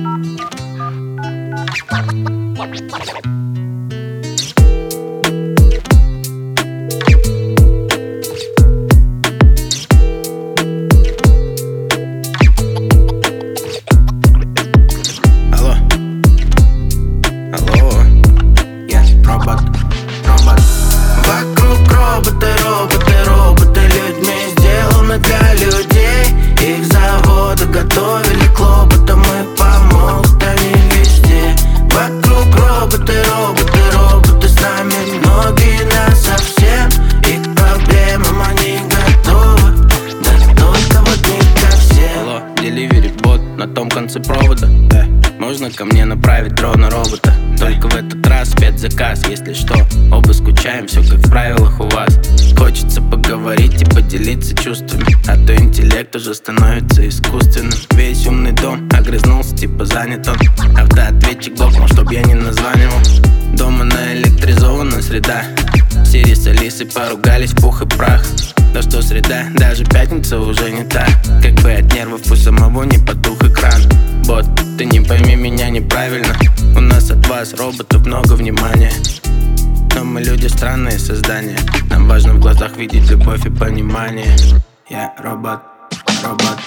Вокруг роботы, роботы, роботы людьми сделаны для людей. Их заводы готовили к хлопотам и помогут они везде. Вокруг роботы, роботы, роботы, с нами многие насовсем. И к проблемам они готовы, да только вот не ко всем. Алло, деливери бот на том конце провода, да. Можно ко мне направить дрона робота? Только в этот раз спецзаказ, если что. Оба скучаем, все как в правилах у вас. Хочется поговорить и поделиться чувствами, а то интеллект уже становится искусственным. Весь умный дом огрызнулся, типа занят он. Автоответчик дохнул, чтоб я не названивал. Дома наэлектризована среда. Сири с Алисой поругались в пух и прах. Да что среда, даже пятница уже не та. Как бы от нервов у самого не потух экран. Бот, ты не пойми меня неправильно. У нас от вас, роботов, много внимания. Но мы люди странные создания. Нам важно в глазах видеть любовь и понимание. Я робот, робот.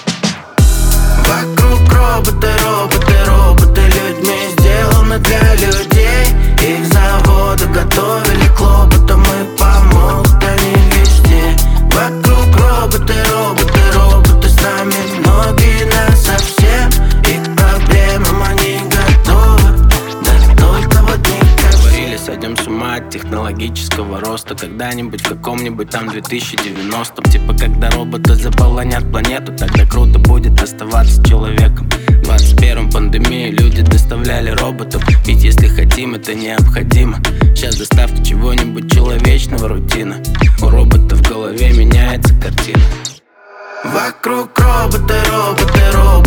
Вокруг роботы, роботы, роботы людьми сделаны для людей. Их заводы готовили к хлопотам и помогут они везде. Вокруг роботы, роботы, роботы, с нами многие насовсем. И к проблемам они готовы, да только вот не ко всем. Говорили, сойдем с ума от технологического роста. Когда-нибудь в каком-нибудь там 2090-м. Типа когда роботы заполонят планету, тогда круто будет оставаться человеком. В 21-м пандемии люди доставляли роботов. Ведь если хотим, это необходимо. Сейчас доставка чего-нибудь человечного рутина. У робота в голове меняется картина. Вокруг роботы, роботы, роботы.